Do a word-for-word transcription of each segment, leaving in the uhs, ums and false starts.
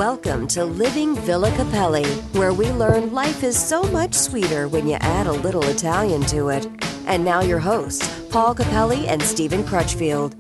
Welcome to Living Villa Capelli, where we learn life is so much sweeter when you add a little Italian to it. And now your hosts, Paul Capelli and Stephen Crutchfield.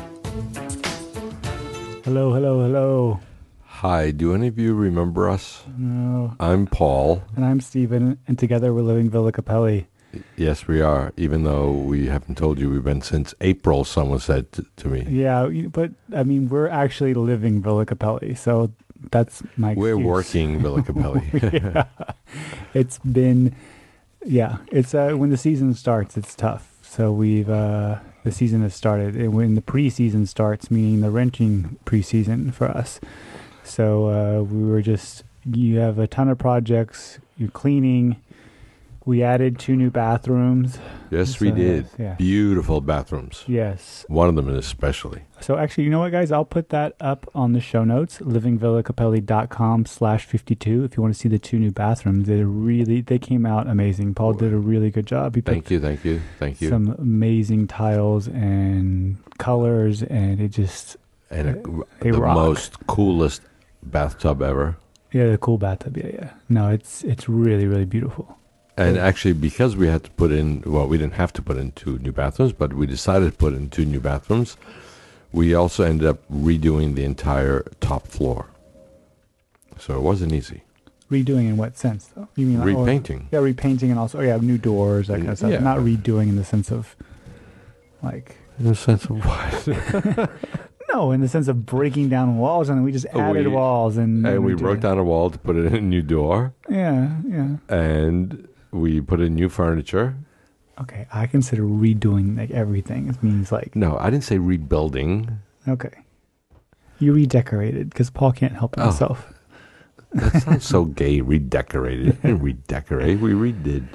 Hello, hello, hello. Hi, do any of you remember us? No. I'm Paul. And I'm Stephen, and together we're Living Villa Capelli. Yes, we are, even though we haven't told you we've been since April, someone said t- to me. Yeah, but, I mean, we're actually living Villa Capelli, so that's my excuse. We're working Villa Capelli. Yeah. It's been, yeah, it's uh, when the season starts, it's tough. So we've, uh, the season has started, and when the preseason starts, meaning the renting preseason for us. So uh, we were just, you have a ton of projects, you're cleaning. We added two new bathrooms. Yes, So, we did. yeah. Beautiful bathrooms. Yes. One of them especially. So actually, you know what, guys? I'll put that up on the show notes, livingvillacapelli.com slash 52. If you want to see the two new bathrooms, they really, they came out amazing. Paul did a really good job. He put Thank you, thank you, thank you. some amazing tiles and colors, and it just, and a, they the rock. most coolest bathtub ever. Yeah, the cool bathtub. Yeah, yeah. No, it's it's really, really beautiful. And actually, because we had to put in, well, we didn't have to put in two new bathrooms, but we decided to put in two new bathrooms. We also ended up redoing the entire top floor. So it wasn't easy. Redoing in what sense, though? You mean like, Repainting. Oh, yeah, repainting, and also, oh, yeah, new doors, that kind of stuff. Yeah. Not redoing in the sense of, like... In the sense of what? No, in the sense of breaking down walls, and we just added we, walls. And, and we did broke it. down a wall to put in a new door. Yeah, yeah. And we put in new furniture. Okay, I consider redoing like everything. It means like... No, I didn't say rebuilding. Okay. You redecorated, because Paul can't help Oh. himself. That sounds so gay, redecorated. We didn't redecorate, we redid.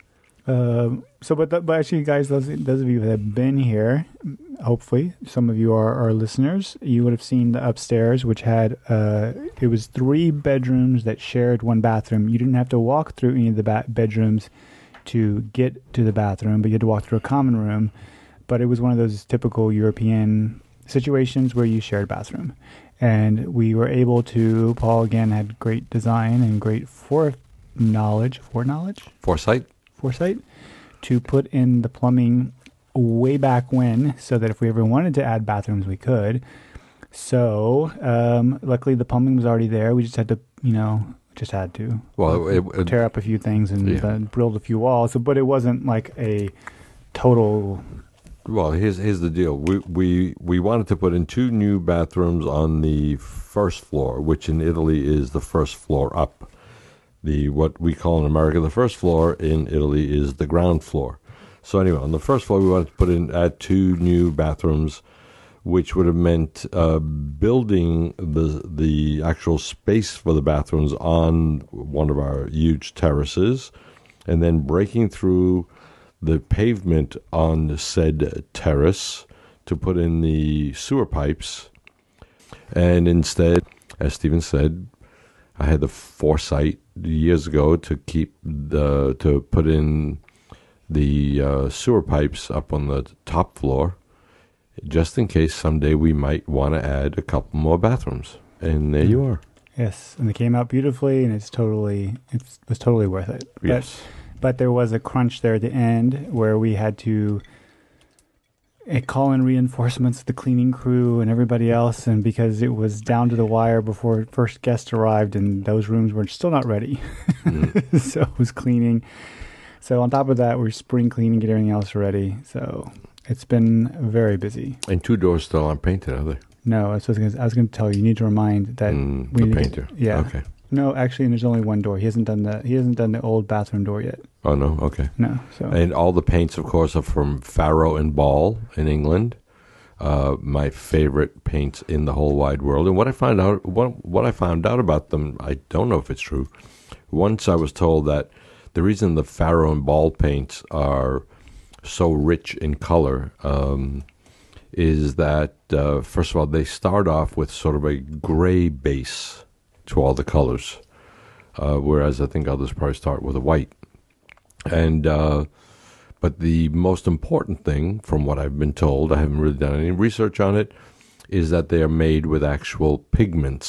Um, so, but, th- but actually, guys, those, those of you that have been here, hopefully, some of you are our listeners, you would have seen the upstairs, which had, uh, it was three bedrooms that shared one bathroom. You didn't have to walk through any of the ba- bedrooms to get to the bathroom, but you had to walk through a common room. But it was one of those typical European situations where you shared a bathroom. And we were able to, Paul again had great design and great foreknowledge, foreknowledge? Foresight? foresight to put in the plumbing way back when, so that if we ever wanted to add bathrooms, we could. So, um, luckily the plumbing was already there. We just had to, you know, just had to Well, it, it, tear up a few things and yeah. uh, build a few walls. So, but it wasn't like a total... well, here's here's the deal. We we we wanted to put in two new bathrooms on the first floor, which in Italy is the first floor up. The what we call in America the first floor, in Italy is the ground floor. So anyway, on the first floor we wanted to put in add two new bathrooms, which would have meant uh, building the the actual space for the bathrooms on one of our huge terraces, and then breaking through the pavement on said terrace to put in the sewer pipes. And instead, as Stephen said, I had the foresight years ago to keep the to put in the uh, sewer pipes up on the top floor, just in case someday we might want to add a couple more bathrooms. And there you are. Yes, and they came out beautifully, and it's totally, it was totally worth it. Yes. But, but there was a crunch there at the end where we had to uh, call in reinforcements, the cleaning crew and everybody else, and because it was down to the wire before first guest arrived, and those rooms were still not ready. Mm. So it was cleaning. So on top of that, we're spring cleaning, get everything else ready. So it's been very busy. And two doors still aren't painted, are they? No, that's what I was gonna- I was going to tell you. You need to remind that Mm, we the need to painter. get- yeah. Okay. No, actually, there's only one door. He hasn't done the he hasn't done the old bathroom door yet. Oh, no? Okay. No, so And all the paints, of course, are from Farrow and Ball in England. Uh, my favorite paints in the whole wide world. And what I found out, what, what I found out about them, I don't know if it's true. Once I was told that the reason the Farrow and Ball paints are so rich in color um, is that, uh, first of all, they start off with sort of a gray base to all the colors, uh, whereas I think others probably start with a white. And uh, but the most important thing, from what I've been told, I haven't really done any research on it, is that they are made with actual pigments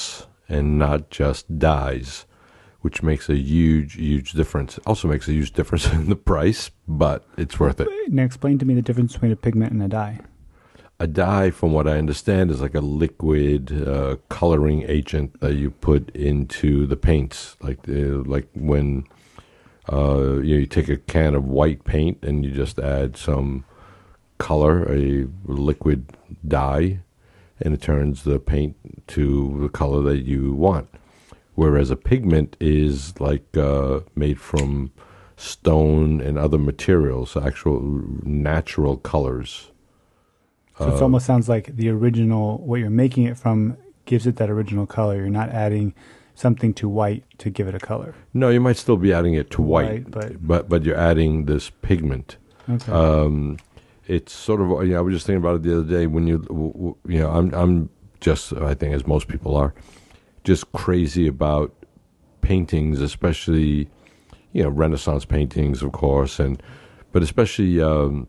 and not just dyes, which makes a huge, huge difference. Also makes a huge difference in the price, but it's worth it. Now explain to me the difference between a pigment and a dye. A dye, from what I understand, is like a liquid uh, coloring agent that you put into the paints. Like uh, like when uh, you know, you take a can of white paint and you just add some color, a liquid dye, and it turns the paint to the color that you want. Whereas a pigment is like uh, made from stone and other materials, actual natural colors. So it almost sounds like the original, what you're making it from, gives it that original color. You're not adding something to white to give it a color. No, you might still be adding it to white, White, but- but but you're adding this pigment. Okay. Um, it's sort of, you know, I was just thinking about it the other day when you, w- w- you know, I'm I'm just, I think as most people are, just crazy about paintings, especially, you know, Renaissance paintings, of course, and but especially um,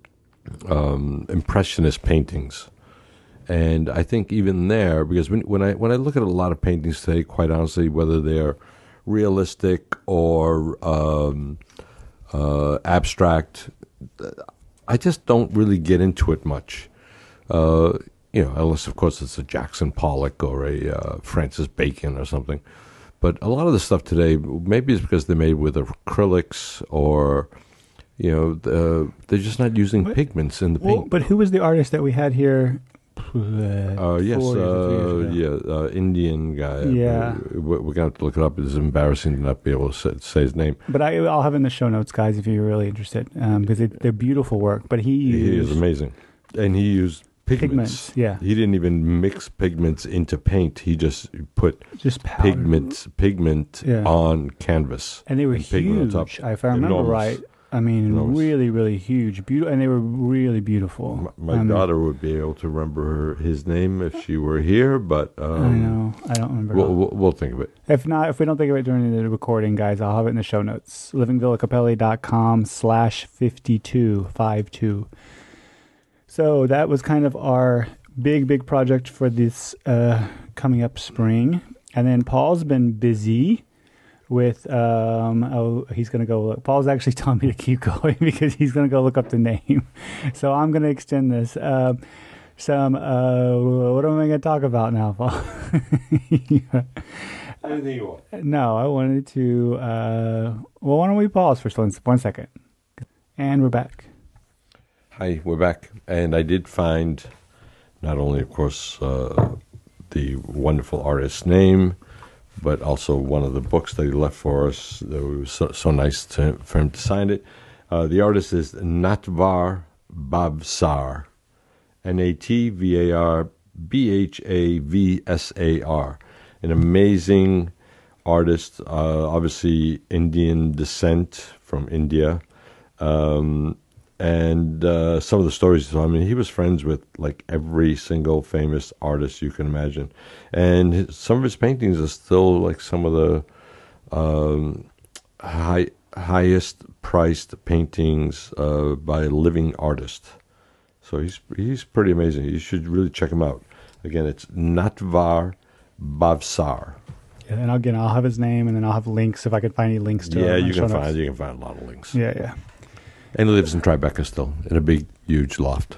um, Impressionist paintings. And I think even there, because when, when I when I look at a lot of paintings today, quite honestly, whether they're realistic or um, uh, abstract, I just don't really get into it much. Uh, you know, unless of course it's a Jackson Pollock or a uh, Francis Bacon or something. But a lot of the stuff today, maybe it's because they're made with acrylics or, you know, uh, they're just not using But- pigments in the Well, paint. but who was the artist that we had here? Uh, Uh, yes, four years or three uh, years ago? yeah, uh, Indian guy. Yeah. Uh, we're going to have to look it up. It's embarrassing to not be able to say, say his name. But I, I'll have it in the show notes, guys, if you're really interested, um, because they, they're beautiful work. But he used He is amazing. And he used pigments. pigments. Yeah, He didn't even mix pigments into paint. He just put just powder. pigments, pigment Yeah. on canvas. and they were and pigment on top. huge. If I remember Enormous. right, I mean, Enormous. really, really huge, beautiful, and they were really beautiful. My, my I mean, daughter would be able to remember her, his name if she were here, but um, I know, I don't remember. We'll, we'll, we'll think of it. If not, if we don't think of it during the recording, guys, I'll have it in the show notes. livingvillacapelli.com slash 52, five two. So that was kind of our big, big project for this uh, coming up spring. And then Paul's been busy with, um, oh, he's going to go look. Paul's actually telling me to keep going because he's going to go look up the name. So I'm going to extend this. Uh, some, uh, what am I going to talk about now, Paul? Yeah. Anything you want. No, I wanted to. Uh, well, why don't we pause for one, one second? And we're back. Hi, we're back. And I did find not only, of course, uh, the wonderful artist's name, but also one of the books that he left for us. It was so, so nice to, for him to sign it. Uh, the artist is Natvar Bhavsar, N A T V A R B H A V S A R. An amazing artist, uh, obviously Indian descent from India. Um, and uh, some of the stories, I mean, he was friends with like every single famous artist you can imagine. And his, some of his paintings are still like some of the um, high, highest priced paintings uh, by a living artist. So he's he's pretty amazing. You should really check him out. Again, it's Natvar Bhavsar. Yeah, and again, I'll have his name, and then I'll have links if I can find any links to. Yeah, it on you show can notes. find you can find a lot of links. Yeah, yeah. And he lives in Tribeca still, in a big, huge loft.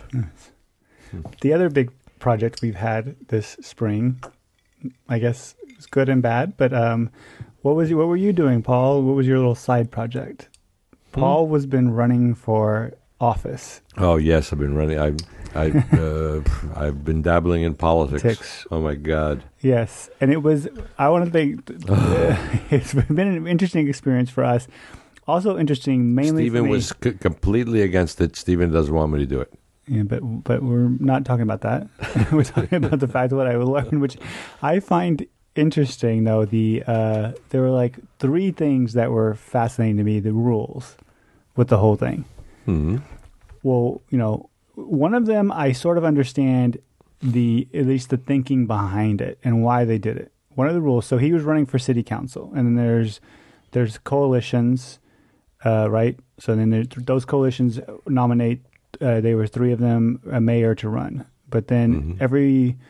The other big project we've had this spring, I guess, was good and bad. But um, what was you, what were you doing, Paul? What was your little side project? Paul was been running for office. Oh yes, I've been running. I, I, uh, I've been dabbling in politics. Politics. Oh my God. Yes, and it was. I want to think it's been an interesting experience for us. Also interesting, mainly Stephen for me. was c- completely against it. Stephen doesn't want me to do it. Yeah, but but we're not talking about that. We're talking about the fact of what I learned, which I find interesting. Though the uh, there were like three things that were fascinating to me. The rules with the whole thing. Hmm. Well, you know, one of them I sort of understand the at least the thinking behind it and why they did it. One of the rules. So he was running for city council, and then there's there's coalitions, uh, right? So then there, those coalitions nominate. Uh, there were three of them, a mayor to run. But then Mhm. every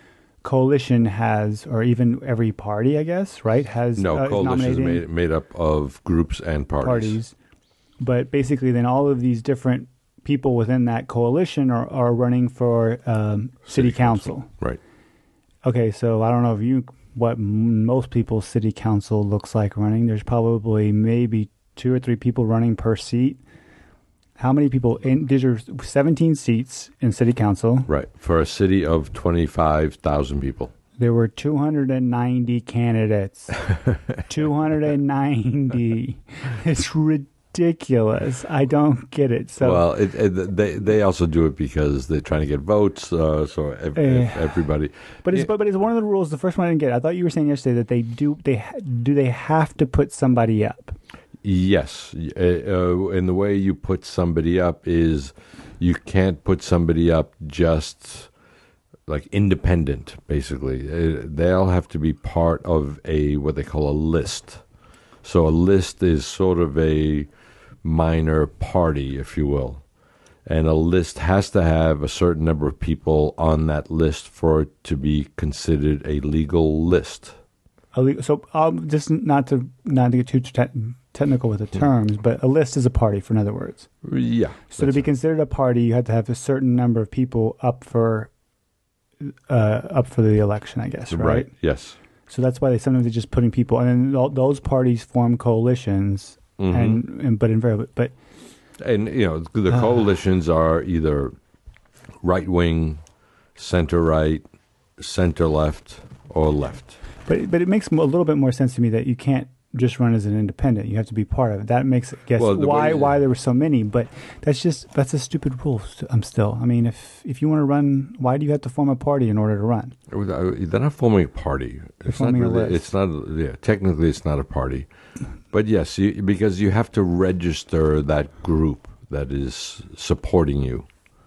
coalition has, or even every party, I guess, right, has No, uh, is coalitions are nominating made, made up of groups and parties. parties. But basically, then all of these different people within that coalition are, are running for um, city, City council. council. Right. Okay, so I don't know if you what m- most people's city council looks like running. There's probably maybe two or three people running per seat. How many people? In, these are seventeen seats in city council. Right. For a city of twenty-five thousand people. There were two hundred ninety candidates. two hundred ninety. It's ridiculous. I don't get it. So well, it, it, they they also do it because they're trying to get votes. Uh, so ev- Eh. ev- everybody. But it's Yeah. but, but it's one of the rules. The first one I didn't get. I thought you were saying yesterday that they do they ha- do they have to put somebody up. Yes, uh, uh, and the way you put somebody up is you can't put somebody up just like independent. Basically, uh, they'll have to be part of a what they call a list. So a list is sort of a minor party, if you will, and a list has to have a certain number of people on that list for it to be considered a legal list. A le- So um, just not to not to get too te- technical with the terms, but a list is a party, for in other words. Yeah. So to be considered a party, you have to have a certain number of people up for uh, up for the election, I guess, right? right. Yes. So that's why they sometimes they're just putting people, and then all, those parties form coalitions, Mhm. and, and but invariably, but And, you know, the coalitions are either right wing, center right, center left, or left. but but it makes a little bit more sense to me that you can't just run as an independent. You have to be part of it. That makes, I guess, Well, the why way- why there were so many. But that's just that's a stupid rule. I'm still. I mean, if if you want to run, why do you have to form a party in order to run? They're not forming a party. It's not forming a really, list. it's not, yeah, technically it's not a party. But yes, you, because you have to register that group that is supporting you.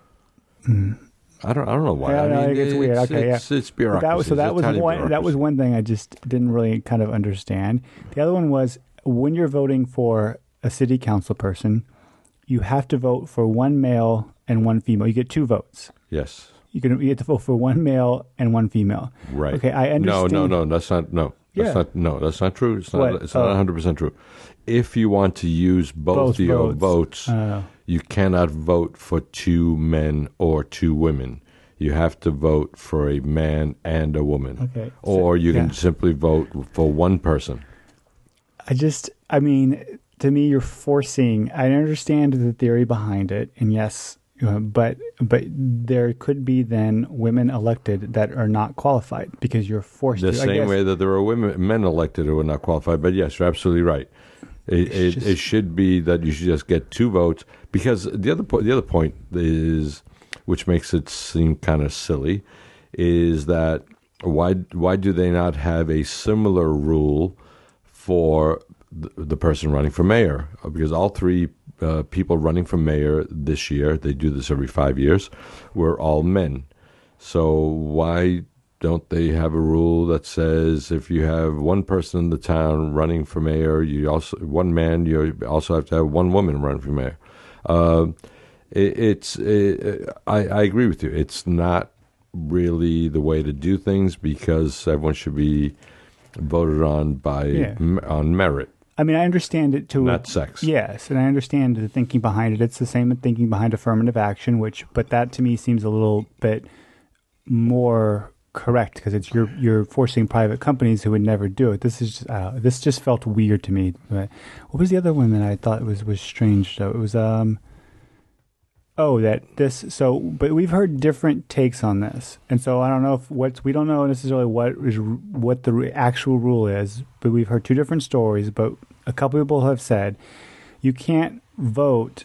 I don't. I don't know why. Yeah, I no, mean, it gets weird. It's, Okay, it's, it's But bureaucracy. that was, so that It's was Italian one. That was bureaucracy. one thing I just didn't really kind of understand. The other one was when you're voting for a city council person, you have to vote for one male and one female. You get two votes. Yes. You can you get to vote for one male and one female. Right. Okay, I understand. No, no, no. That's not. No. That's Yeah. not. No, that's not true. It's not. What? It's not Oh. one hundred percent true. If you want to use both, Both your votes. votes, Oh. you cannot vote for two men or two women. You have to vote for a man and a woman. Okay. Or So- you can yeah. simply vote for one person. I just, I mean, to me, you're forcing. I understand the theory behind it, and yes, uh, but but there could be then women elected that are not qualified because you're forced The to. I same guess. way that there are women, men elected who are not qualified. But yes, you're absolutely right. It, it, just- it should be that you should just get two votes, because the other po- the other point is, which makes it seem kind of silly, is that why why do they not have a similar rule for the, the person running for mayor? Because all three uh, people running for mayor this year, they do this every five years, were all men. So why don't they have a rule that says if you have one person in the town running for mayor, you also one man, you also have to have one woman running for mayor? Uh, it, it's it, I, I agree with you. It's not really the way to do things, because everyone should be voted on by Yeah. m- on merit, I mean, I understand it to not sex. Yes, and I understand the thinking behind it. It's the same thinking behind affirmative action, which, but that to me seems a little bit more correct because it's you're you're forcing private companies who would never do it. This is just, uh, this just felt weird to me. But what was the other one that I thought was was strange? Though it was um. Oh, that this so, but we've heard different takes on this, and so I don't know if what's we don't know necessarily what is what the re- actual rule is, but we've heard two different stories. But a couple people have said you can't vote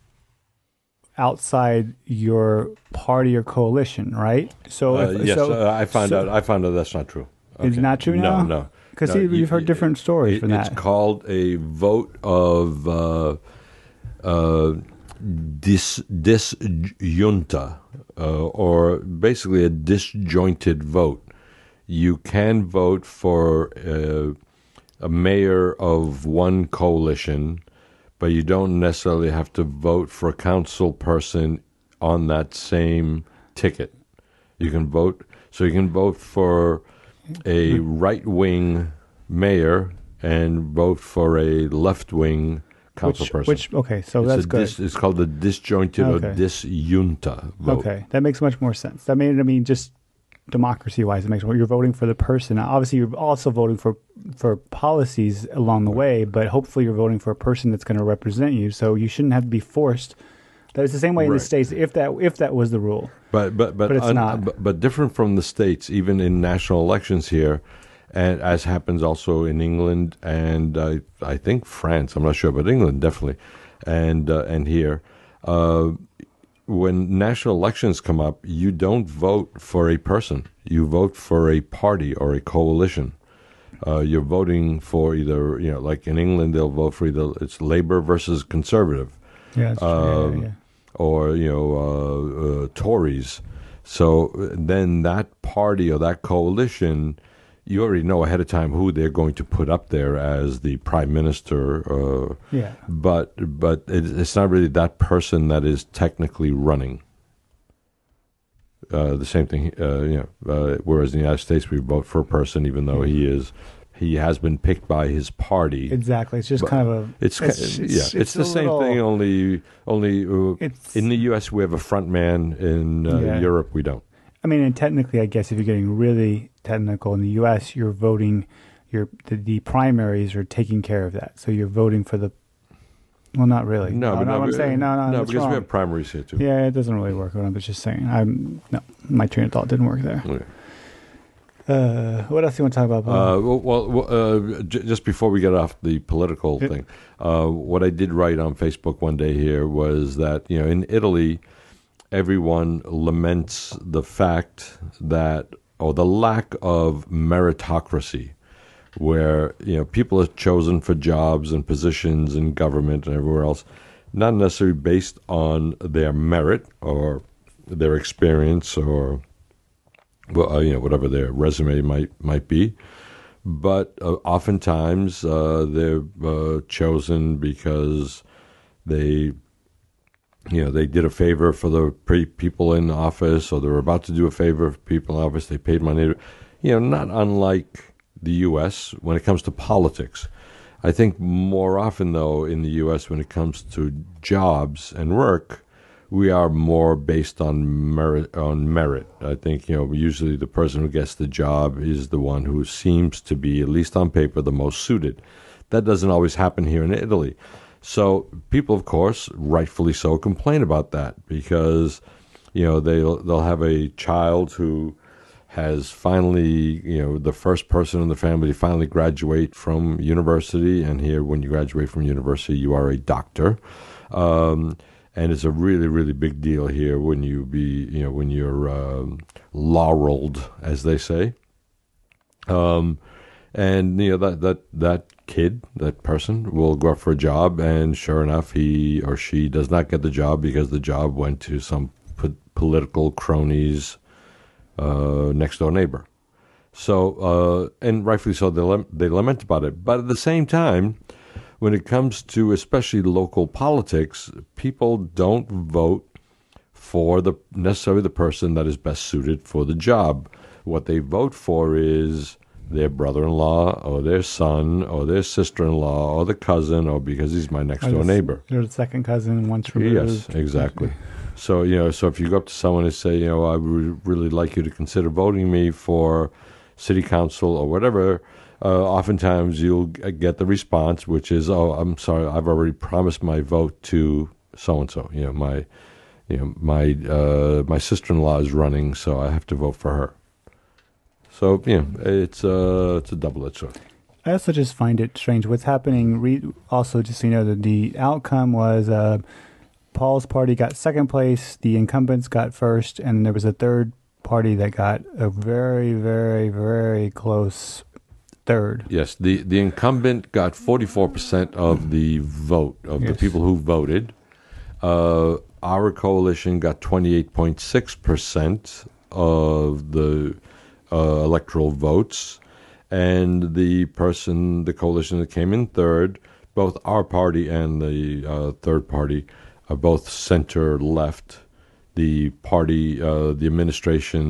outside your party or coalition, right? So Uh, if, yes, so, uh, I found so- out. I found out that's not true. It's not true now? No, no. Because No, we've you- heard different stories it- for that. It's called a vote of uh, uh, dis disjunta, uh, or basically a disjointed vote. You can vote for uh, a mayor of one coalition, but you don't necessarily have to vote for a council person on that same ticket. You can vote. So you can vote for a right-wing mayor and vote for a left-wing councilperson. Which, which okay, so it's that's good. Dis, it's called the disjointed Okay. or disjunta vote. Okay, that makes much more sense. That made I mean, just democracy-wise, it makes more. You're voting for the person. Now, obviously, you're also voting for for policies along the way, but hopefully, you're voting for a person that's going to represent you. So you shouldn't have to be forced. That's the same way in Right. the States. If that if that was the rule, But but but, But it's un- not. But, but different from the states, even in national elections here, and as happens also in England and uh, I think France. I'm not sure, but England definitely, and uh, and here, uh, when national elections come up, you don't vote for a person. You vote for a party or a coalition. Uh, you're voting for either, you know, like in England, they'll vote for either it's Labour versus Conservative. yeah, that's true. Um, yeah, yeah. or you know uh, uh, Tories. So then that party or that coalition, you already know ahead of time who they're going to put up there as the prime minister. Uh, Yeah. But but it, it's not really that person that is technically running. Uh, the same thing, uh, you know. Uh, whereas in the United States, we vote for a person, even though he is he has been picked by his party. Exactly. It's just But kind of a. It's, it's, yeah, it's, it's, the a same little- thing. Only, only uh, It's- in the U S we have a front man. In uh, Yeah. Europe, we don't. I mean, and technically, I guess if you're getting really technical in the U S, you're voting. Your the, the primaries are taking care of that. So you're voting for the. Well, not really. No, but no, no, I'm but- saying no, no, no, that's because wrong. we have primaries here too. Yeah, it doesn't really work. What I was just saying. I'm no, my train of thought didn't work there. Okay. Uh, what else do you want to talk about, Paul? Uh, well, well, well, uh, j- just before we get off the political Yeah. thing, uh, what I did write on Facebook one day here was that, you know, in Italy, everyone laments the fact that, or the lack of meritocracy, where, you know, people are chosen for jobs and positions in government and everywhere else, not necessarily based on their merit or their experience or, well, uh, you know, whatever their resume might might be, but uh, oftentimes uh, they're uh, chosen because they, you know, they did a favor for the pre- people in office, or they're about to do a favor for people in office. They paid money, you know, not unlike the U S when it comes to politics. I think more often, though, in the U S when it comes to jobs and work, we are more based on merit. On merit, I think, you know, usually the person who gets the job is the one who seems to be, at least on paper, the most suited. That doesn't always happen here in Italy. So people, of course, rightfully so, complain about that because, you know, they'll they'll have a child who has finally, you know, the first person in the family to finally graduate from university, and here, when you graduate from university, you are a doctor. Um, And it's a really, really big deal here when you be, you know, when you're um, laureled, as they say. Um, and you know that that that kid, that person, will go up for a job, and sure enough, he or she does not get the job because the job went to some po- political cronies, uh, next door neighbor. So, uh, and rightfully so, they lem- they lament about it. But at the same time, when it comes to especially local politics, people don't vote for the necessarily the person that is best suited for the job. What they vote for is their brother-in-law or their son or their sister-in-law or the cousin, or because he's my next-door neighbor. You're the second cousin once removed. Yes, exactly. So, you know, so if you go up to someone and say, you know, I would really like you to consider voting me for city council or whatever, Uh, oftentimes you'll get the response, which is, "Oh, I'm sorry, I've already promised my vote to so and so. You know, my, you know, my uh, my sister-in-law is running, so I have to vote for her." So, you know, it's uh, it's a double-edged sword. I also just find it strange what's happening. Re- also, just so you know, that the outcome was uh, Paul's party got second place, the incumbents got first, and there was a third party that got a very, very, very close third. Yes, the, the incumbent got forty-four percent of the vote, of Yes. the people who voted. Uh, our coalition got twenty-eight point six percent of the uh, electoral votes. And the person, the coalition that came in third, both our party and the uh, third party are both center-left. The party, uh, the administration,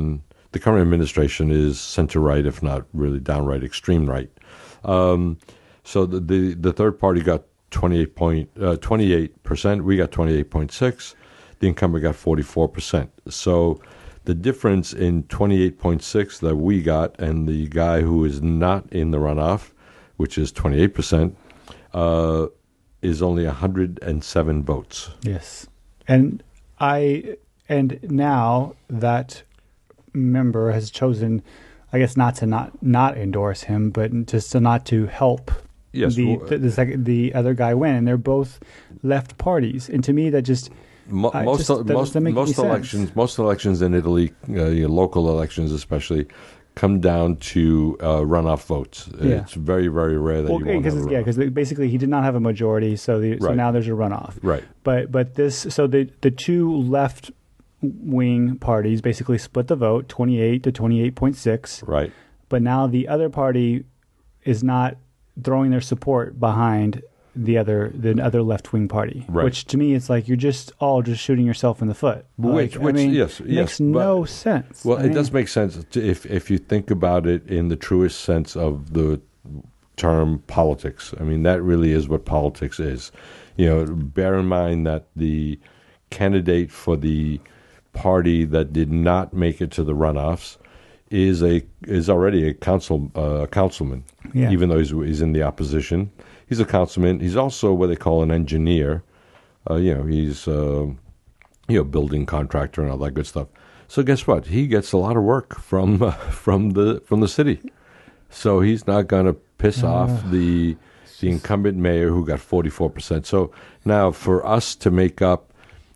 the current administration is center right, if not really downright extreme right. Um, so the, the the third party got twenty-eight point uh, twenty-eight percent. We got twenty-eight point six. The incumbent got forty-four percent. So the difference in twenty-eight point six that we got and the guy who is not in the runoff, which is twenty-eight percent, uh, is only one hundred seven votes. Yes. And I and now that member has chosen, I guess, not to not, not endorse him, but just to not to help Yes, the well, the, the, second, the other guy win. And they're both left parties. And to me, that just Mo- uh, most just most doesn't make any most sense. elections, most elections in Italy, uh, you know, local elections especially, come down to uh, runoff votes. Yeah. It's very very rare that Well, you won't have a yeah, runoff. because basically he did not have a majority, so the, so Right. now there's a runoff. Right. But but this so the the two left wing parties basically split the vote, twenty-eight to twenty-eight point six. Right. But now the other party is not throwing their support behind the other the other left wing party, Right. which to me it's like you're just all just shooting yourself in the foot. Which- Like, which- I mean, yes, it yes, makes but- no sense. Well, I it mean, does make sense to, if if you think about it in the truest sense of the term politics. I mean, that really is what politics is. You know, bear in mind that the candidate for the party that did not make it to the runoffs is a is already a council uh, councilman, Yeah. even though he's, he's in the opposition. He's a councilman. He's also what they call an engineer. Uh, you know, he's uh, you know building contractor and all that good stuff. So guess what? He gets a lot of work from uh, from the from the city. So he's not going to piss off the the incumbent mayor who got forty-four percent. So now for us to make up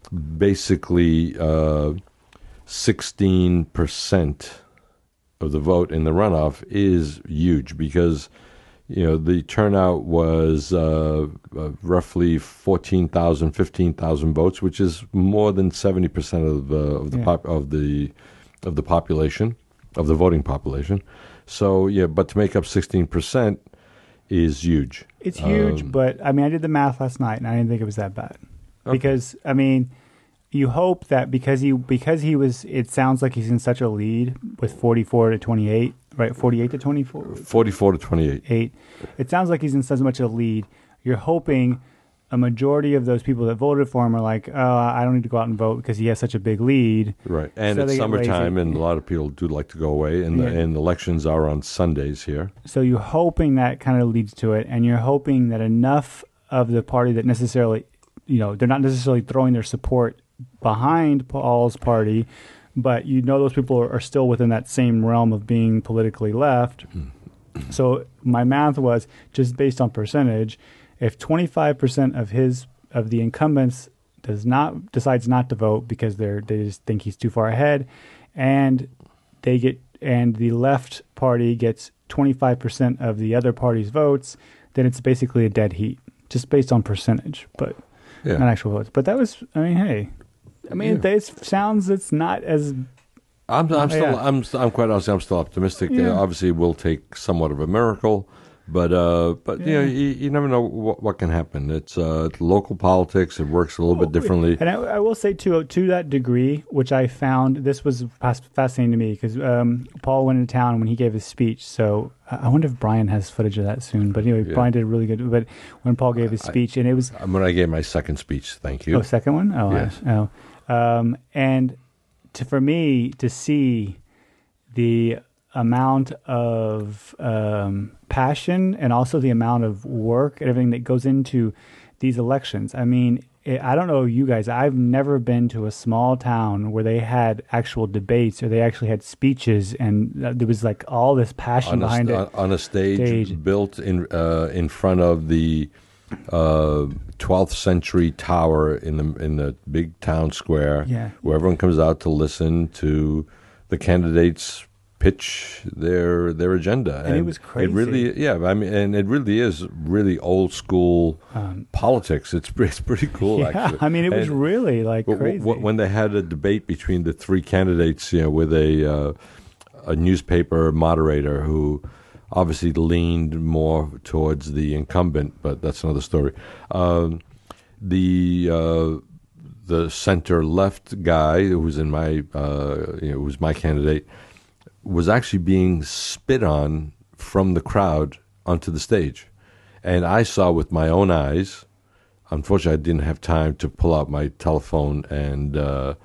basically uh, sixteen percent of the vote in the runoff is huge because, you know, the turnout was uh, uh, roughly fourteen thousand, fifteen thousand votes, which is more than seventy percent of the of the Yeah. pop, of the of the population, of the voting population. So yeah, but to make up sixteen percent is huge. It's huge, Um, but I mean, I did the math last night, and I didn't think it was that bad. Okay. Because I mean, you hope that because he because he was, it sounds like he's in such a lead with forty-four to twenty-eight, right? forty-eight to twenty-four, forty-four to twenty-eight. eight. It sounds like he's in such much a lead. You're hoping a majority of those people that voted for him are like, oh, I don't need to go out and vote because he has such a big lead. Right, and So it's they get summertime, lazy. and a lot of people do like to go away, and Yeah. the, and elections are on Sundays here. So you're hoping that kind of leads to it, and you're hoping that enough of the party that necessarily, you know, they're not necessarily throwing their support behind Paul's party, but you know those people are, are still within that same realm of being politically left. So my math was just based on percentage. If twenty-five percent of his of the incumbents does not decides not to vote because they're they just think he's too far ahead, and they get and the left party gets twenty-five percent of the other party's votes, then it's basically a dead heat, just based on percentage, but Yeah. not actual votes. But that was, I mean, hey, I mean, Yeah. it sounds it's not as I'm, I'm still, Yeah. I'm, I'm quite honestly, I'm still optimistic. Yeah. Uh, obviously, it will take somewhat of a miracle, but, uh, but you know, Yeah. you, you never know what, what can happen. It's uh, local politics. It works a little bit differently. And I, I will say too, to that degree, which I found this was fas- fascinating to me because um, Paul went into town when he gave his speech. So I I wonder if Brian has footage of that soon. But anyway, Yeah. Brian did really good. But when Paul gave his speech, and it was Um, When I gave my second speech, thank you. oh second one, oh Yes. I, oh, um, and to for me to see the amount of um, passion and also the amount of work and everything that goes into these elections. I mean, it, I don't know you guys. I've never been to a small town where they had actual debates or they actually had speeches, and uh, there was like all this passion on a, behind st- it. on a stage, Stage. built in uh, in front of the uh, twelfth century tower in the in the big town square, Yeah. where everyone comes out to listen to the candidates pitch their their agenda, And it was crazy. It really, yeah, I mean, and it really is really old school politics. It's pre- it's pretty cool, Um, yeah, actually. I mean, it was And- really like w- crazy. w- when they had a debate between the three candidates, you know, with a uh, a newspaper moderator who obviously leaned more towards the incumbent, but that's another story. Um, the uh, the center left guy who was in my uh, you know, who was my candidate. was actually being spit on from the crowd onto the stage. And I saw with my own eyes. Unfortunately, I didn't have time to pull out my telephone and uh,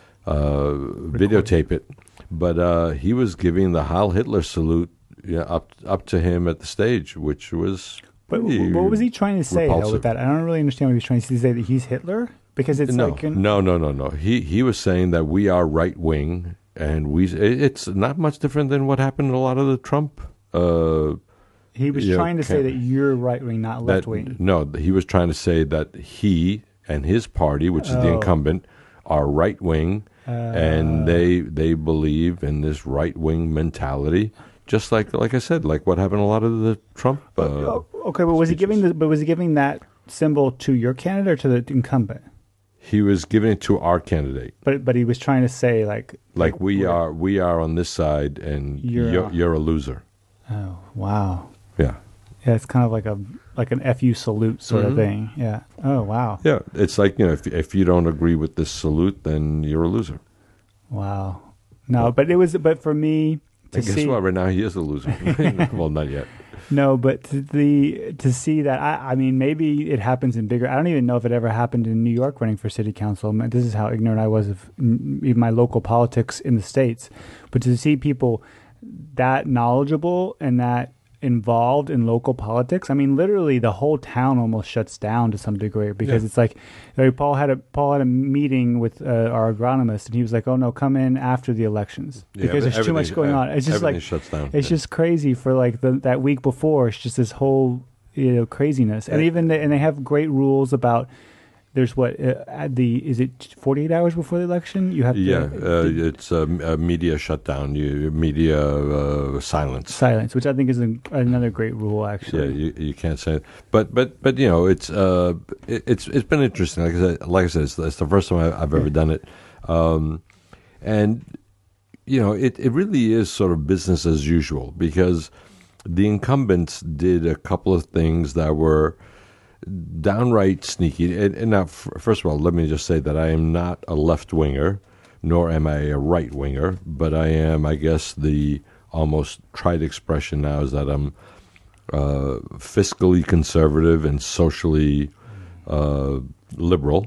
uh, videotape it. But uh, he was giving the Heil Hitler salute you know, up up to him at the stage, which was. But what was he trying to say though, with that? I don't really understand what he was trying to say. That he's Hitler because it's no, like an... no, no, no, no. He he was saying that we are right wing, and we. It's not much different than what happened in a lot of the Trump. Uh, he was trying know, to say that you're right wing, not left wing. No, he was trying to say that he and his party, which is oh. the incumbent, are right wing, uh, and they they believe in this right wing mentality. Just like, like I said, like what happened to a lot of the Trump. Uh, okay, but was speeches. he giving the, but was he giving that symbol to your candidate or to the incumbent? He was giving it to our candidate. But but he was trying to say like like we are we are on this side and you're you're, you're a loser. Oh wow. Yeah. Yeah, it's kind of like a like an F U salute sort mm-hmm. of thing. Yeah. Oh wow. Yeah, it's like you know if if you don't agree with this salute, then you're a loser. Wow. No, but it was but for me. I guess see, what? Right now he is a loser. Well, not yet. No, but to the to see that, I, I mean, maybe it happens in bigger. I don't even know if it ever happened in New York running for city council. This is how ignorant I was of even my local politics in the States. But to see people that knowledgeable and that involved in local politics, I mean, literally the whole town almost shuts down to some degree because yeah. it's like like Paul had a Paul had a meeting with uh, our agronomist and he was like, "Oh no, come in after the elections because yeah, there's too much going on." It's just like shuts down. It's yeah. just crazy for like the, that week before. It's just this whole you know craziness, and even they, and they have great rules about. There's what uh, at the is it forty-eight hours before the election? You have to, yeah, uh, the, it's a, a media shutdown, you media uh, silence, silence, which I think is a, another great rule. Actually, yeah, you, you can't say it, but but but you know, it's uh, it, it's it's been interesting. Like I said, like I said, it's, it's the first time I've ever done it, um, and you know, it it really is sort of business as usual because the incumbents did a couple of things that were. Downright sneaky. And, and now, f- first of all, let me just say that I am not a left-winger, nor am I a right-winger, but I am, I guess, the almost trite expression now is that I'm uh, fiscally conservative and socially uh, liberal.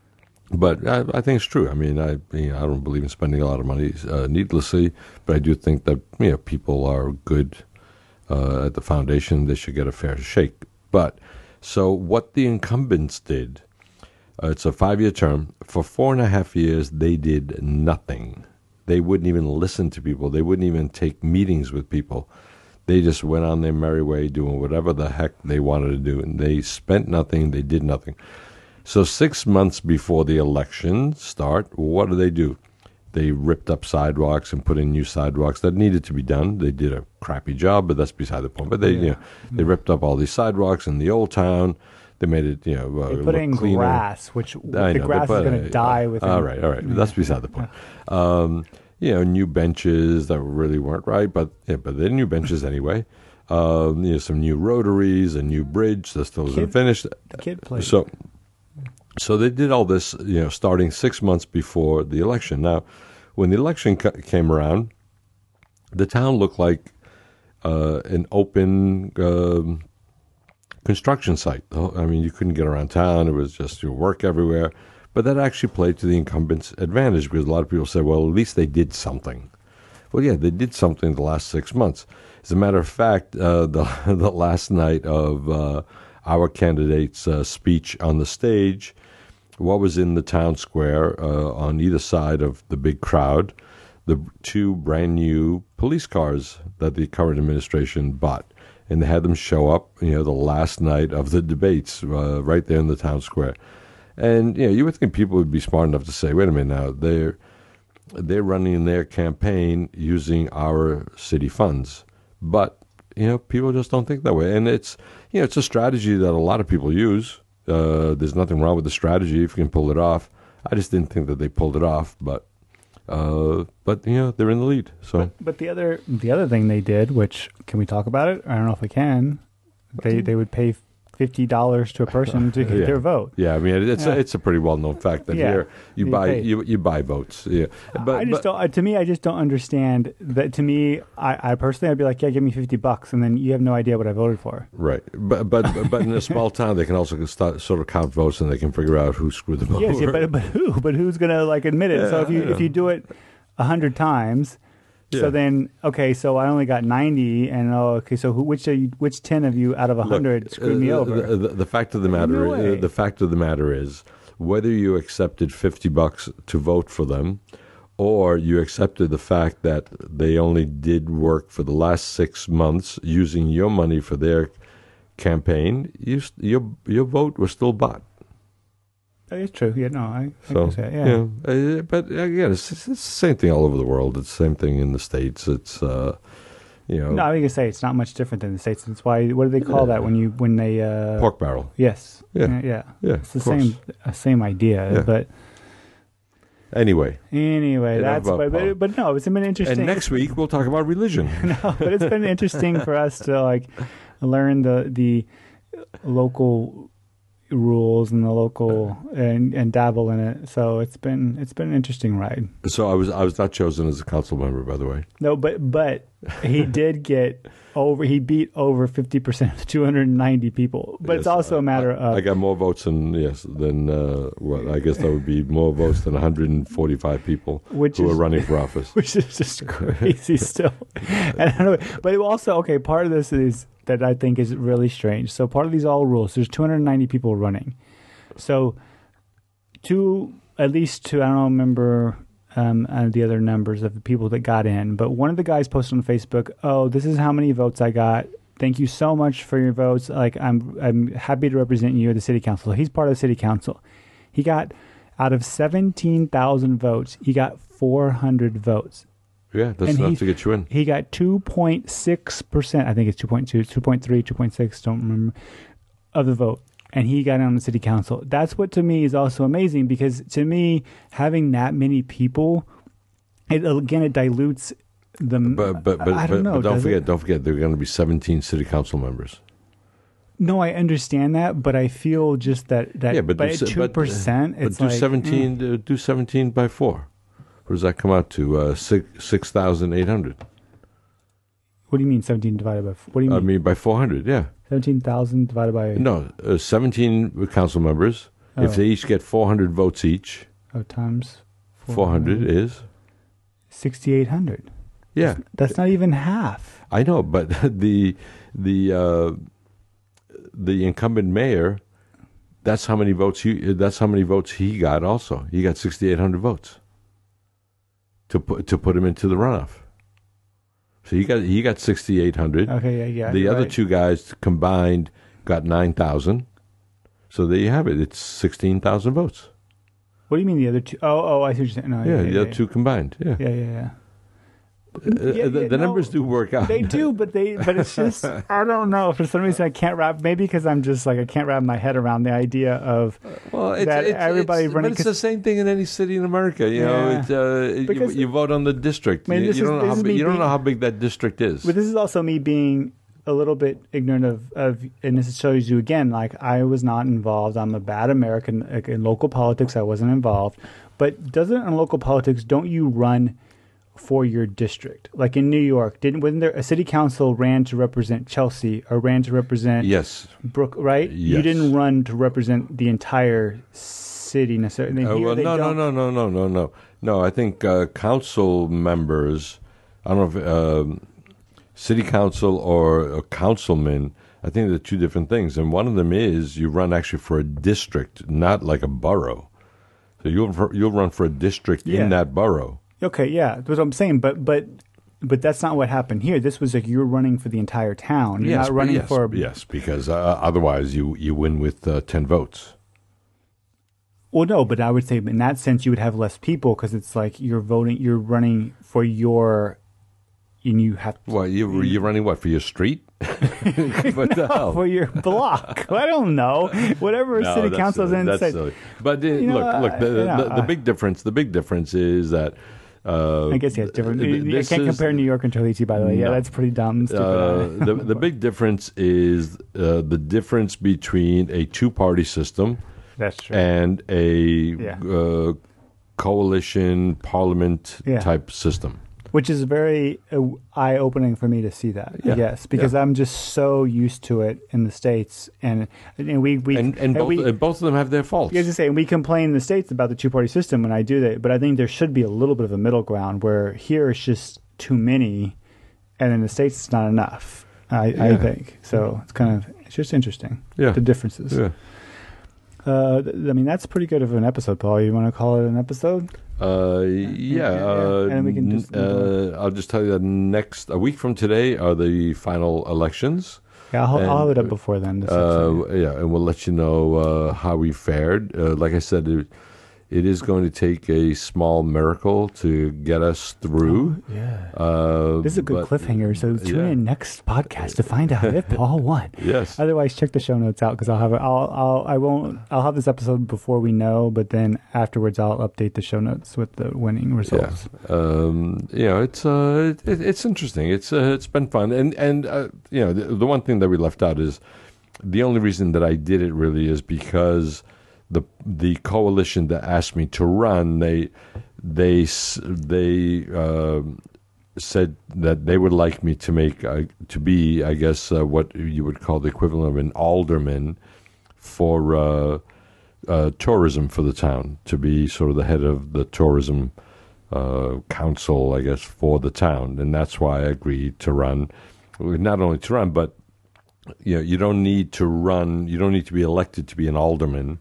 But I, I think it's true. I mean, I you know, I don't believe in spending a lot of money uh, needlessly, but I do think that you know people are good uh, at the foundation. They should get a fair shake. But so what the incumbents did, uh, it's a five-year term. For four and a half years, they did nothing. They wouldn't even listen to people. They wouldn't even take meetings with people. They just went on their merry way doing whatever the heck they wanted to do. And they spent nothing. They did nothing. So six months before the election start, what do they do? They ripped up sidewalks and put in new sidewalks that needed to be done. They did a crappy job, but that's beside the point. But they, yeah. you know, they ripped up all these sidewalks in the old town. They made it, you know, uh, they put in cleaner. grass, which I the know, grass but, is going to uh, die within. All right, all right. Yeah. That's beside the point. Um, you know, new benches that really weren't right, but yeah, but they're new benches anyway. Um, you know, some new rotaries, a new bridge that still isn't finished. The kid played. So. So they did all this, you know, starting six months before the election. Now, when the election ca- came around, the town looked like uh, an open um, construction site. I mean, you couldn't get around town. It was just your work everywhere. But that actually played to the incumbents' advantage because a lot of people said, well, at least they did something. Well, yeah, they did something the last six months. As a matter of fact, uh, the, the last night of uh, our candidate's uh, speech on the stage, what was in the town square uh, on either side of the big crowd, the two brand new police cars that the current administration bought. And they had them show up, you know, the last night of the debates uh, right there in the town square. And, you know, you would think people would be smart enough to say, wait a minute now, they're, they're running their campaign using our city funds. But, you know, people just don't think that way. And it's, you know, it's a strategy that a lot of people use. Uh, there's nothing wrong with the strategy if you can pull it off. I just didn't think that they pulled it off, but uh, but you know they're in the lead. So, but, but the other the other thing they did, which can we talk about it? I don't know if we can. They they would pay fifty dollars to a person to get Yeah. their vote. Yeah, I mean it's Yeah. a, it's a pretty well known fact that Yeah. here you You buy pay. you you buy votes. Yeah, but I just but, don't. uh, To me, I just don't understand that. To me, I, I personally, I'd be like, yeah, give me fifty bucks, and then you have no idea what I voted for. right, but but but in a small town they can also start, sort of count votes and they can figure out who screwed them Yes, over. yeah, but but who? But who's gonna like admit it? so if you Yeah, if you do it a hundred times, Yeah. so then okay, so I only got ninety, and oh, okay, so who, which are you, which ten of you out of a hundred Look, screwed uh, me the, over? The, the, the fact of the matter, No way. uh, the fact of the matter is, whether you accepted fifty bucks to vote for them, or you accepted the fact that they only did work for the last six months using your money for their campaign, you, st- your your vote was still bought. Oh, it's true. Yeah, no, I, I So can say, yeah. yeah, uh, but again, it's, it's the same thing all over the world. It's the same thing in the States. It's uh, you know, No, I think I say it's not much different than the States. That's why. What do they call that when you when they? Uh, pork barrel. Yes. Yeah. Yeah. Yeah, It's the of course. same uh, same idea, Yeah. but Anyway, anyway, Enough that's about but, Paul. but but no, it's been interesting. and next week we'll talk about religion. No, but it's been interesting for us to like learn the the local rules and the local and and dabble in it. So it's been it's been an interesting ride. So I was I was not chosen as a council member, by the way. No, but but he did get over. He beat over fifty percent of the two hundred ninety people. But it's Yes, also a matter I, of I got more votes than yes than uh, what I guess that would be more votes than one hundred forty-five people Which who is- are running for office. which is just crazy still. And I don't know, but also okay. Part of this is that I think is really strange. So part of these all rules. There's two hundred ninety people running. So two, at least two. I don't remember um, uh, the other numbers of the people that got in, but one of the guys posted on Facebook, "Oh, this is how many votes I got. Thank you so much for your votes. Like I'm, I'm happy to represent you at the city council." So he's part of the city council. He got out of seventeen thousand votes, he got four hundred votes. Yeah, that's And enough he- to get you in. He got two point six percent. I think it's two point two, two point three, two point six, don't remember, of the vote. And he got on the city council. That's what to me is also amazing, because to me, having that many people, it again, it dilutes the. But but but, I don't but, know. but don't does forget, it? don't forget, there are going to be seventeen city council members. No, I understand that, but I feel just that that Yeah, but by do se- two percent, But it's do like seventeen. mm. Uh, do seventeen by four. What does that come out to? Uh, six six thousand eight hundred. What do you mean seventeen divided by? f- What do you I mean mean by four hundred. Yeah. seventeen thousand divided by? No, uh, seventeen council members. Oh. If they each get four hundred votes each, Oh, times four hundred is sixty-eight hundred. yeah. That's not even half. I know, but the the uh, the incumbent mayor, that's how many votes he that's how many votes he got. Also, he got sixty eight hundred votes to put to put him into the runoff. So he got he got sixty eight hundred. Okay, yeah, yeah. the you're other right. two guys combined got nine thousand. So there you have it. It's sixteen thousand votes. What do you mean the other two? Oh, oh, I see what you're saying. No, Yeah, yeah, the other two combined. Yeah, Yeah, yeah, yeah. Uh, Yeah, the, yeah, the no, numbers do work out. They do, but they, but it's just, I don't know. For some reason, I can't wrap. Maybe because I'm just like I can't wrap my head around the idea of Well, it's, that it's, everybody it's, running. But it's the same thing in any city in America. You know, Yeah. it's, uh, you, Because- you vote on the district. I mean, you this you is- don't know this how is big, me you don't being- know how big that district is. But this is also me being a little bit ignorant of, of and this shows you again, like I was not involved. I'm a bad American like, in local politics. I wasn't involved. But doesn't in local politics, don't you run for your district? Like in New York, didn't wasn't there a city council ran to represent Chelsea or ran to represent yes. Brook, right? You Yes. didn't run to represent the entire city necessarily. Uh, Here well, they no, no, don't. no, no, no, no, no. No, I think uh, council members, I don't know if um, city council or a councilman, I think they're two different things. And one of them is you run actually for a district, not like a borough. So you'll you'll run for a district Yeah. in that borough. Okay, yeah, that's what I'm saying. But but but that's not what happened here. This was like you're running for the entire town. You're yes, not but running yes, for. yes, because uh, otherwise you, you win with uh, ten votes. Well, no, but I would say in that sense you would have less people because it's like you're voting. You're running for your, and you have Well, you you're running what for your street? What the hell? for your block. I don't know. Whatever No, city that's council's silly. in. That's say- silly. But uh, You know, look, look. The, I- you know, the, the I- big difference. The big difference is that Uh, I guess yeah, it's different. You this can't is- compare New York and Terlizzi, by the way. Yeah, No. that's pretty dumb. Stupid. Uh, the the big difference is uh, the difference between a two party system that's true. and a Yeah. uh, coalition parliament Yeah. type system. Which is very uh, eye-opening for me to see that. Yeah. Yes, because Yeah. I'm just so used to it in the States, and and we we And and both, we, and both of them have their faults. Yeah, as I say, we complain in the States about the two-party system when I do that, but I think there should be a little bit of a middle ground where here it's just too many, and in the States it's not enough. I, I Yeah. think so. It's kind of it's just interesting. Yeah. The differences. Yeah. Uh, th- I mean, that's pretty good of an episode, Paul. You want to call it an episode? Uh, yeah, yeah. uh, And then we can n- just- uh, I'll just tell you that next a week from today are the final elections. Yeah, I'll, I'll have it And, up before then. This Uh, yeah, and we'll let you know uh, how we fared. Uh, like I said, it, it is going to take a small miracle to get us through. yeah. Uh, This is a good but- cliffhanger. So tune yeah. in next podcast to find out if Paul won. Yes. Otherwise, check the show notes out because I'll have it. I'll, I'll, I won't. I'll have this episode before we know, but then afterwards, I'll update the show notes with the winning results. Yeah. Um, you know, it's uh, it, it's interesting. It's uh, it's been fun, and and uh, you know, the, the one thing that we left out is the only reason that I did it really is because the the coalition that asked me to run, they they s- they uh, said that they would like me to make uh, to be, I guess, uh, what you would call the equivalent of an alderman for uh, uh, tourism for the town, to be sort of the head of the tourism uh, council, I guess, for the town, and that's why I agreed to run. Not only to run, but you know, you don't need to run. You don't need to be elected to be an alderman.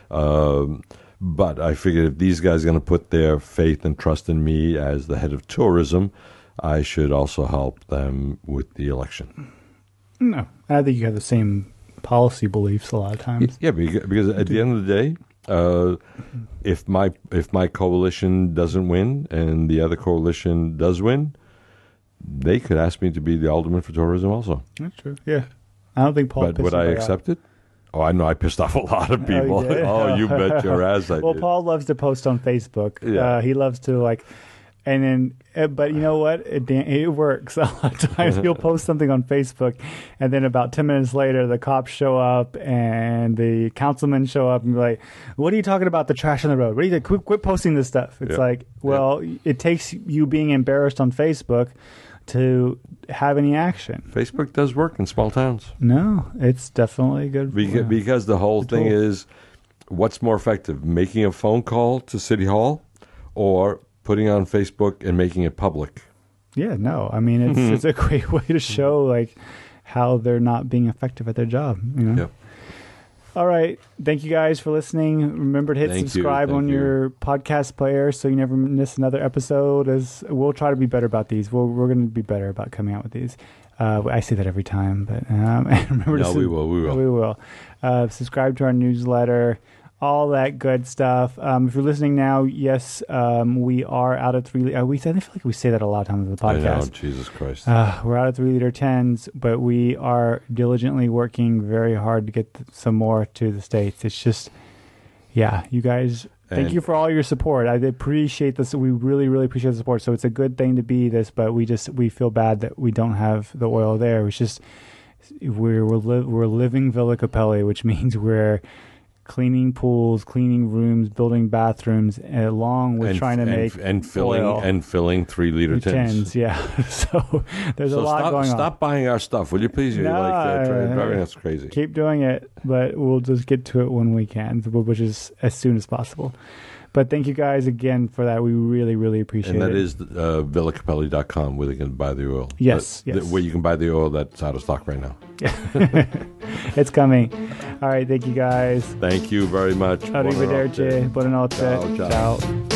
Um, but I figured if these guys are going to put their faith and trust in me as the head of tourism, I should also help them with the election. No, I think you have the same policy beliefs a lot of times. Yeah, beca- because at the end of the day, uh, if my if my coalition doesn't win and the other coalition does win, they could ask me to be the alderman for tourism also. That's true. Yeah, I don't think Paul. But pissed would I anybody off. accept it? Oh, I know I pissed off a lot of people. did? Oh, you bet your ass I Well, did. Paul loves to post on Facebook. Yeah. Uh, he loves to like, and then, uh, but you know what? It da- it works a lot of times. He'll post something on Facebook, and then about ten minutes later, the cops show up and the councilmen show up and be like, "What are you talking about? The trash on the road? What are you quit, quit posting this stuff?" It's Yeah. like, well, it takes you being embarrassed on Facebook to have any action. Facebook does work in small towns No, it's definitely good. because, yeah. because the whole The thing tool. is, what's more effective, making a phone call to City Hall or putting on Facebook and making it public? Yeah, no. I mean, it's Mm-hmm. it's a great way to show like how they're not being effective at their job. You know. Yeah. All right. Thank you guys for listening. Remember to hit Thank you, subscribe thank on you. your podcast player so you never miss another episode. As we'll try to be better about these. We'll, we're going to be better about coming out with these. Uh, I say that every time, but um, remember to No, sub- we will, we will. We will. Uh, subscribe to our newsletter. All that good stuff. Um, if you're listening now, yes, um, we are out of three. Uh, we I feel like we say that a lot of times in the I know, podcast. Jesus Christ. Uh, we're out of three liter tens, but we are diligently working very hard to get th- some more to the States. It's just, yeah, you guys, thank And- you for all your support. I appreciate this. We really, really appreciate the support. So it's a good thing to be this, but we just, we feel bad that we don't have the oil there. It's just, we're, we're, li- we're living Villa Capelli, which means we're cleaning pools, cleaning rooms, building bathrooms, along with and, trying to and, make and filling oil. and filling three liter tins. tins. Yeah. So there's So a lot stop, going on. stop buying our stuff, will you please? You're No, like uh, try- uh, driving us crazy. Keep doing it, but we'll just get to it when we can, which is as soon as possible. But thank you guys again for that. We really, really appreciate And that it. is uh, villa capelli dot com where they can buy the oil. Yes, Uh, yes. the- where you can buy the oil that's out of stock right now. It's coming. All right, thank you guys. Thank you very much. Arrivederci. Buonanotte. Ciao, ciao. Ciao.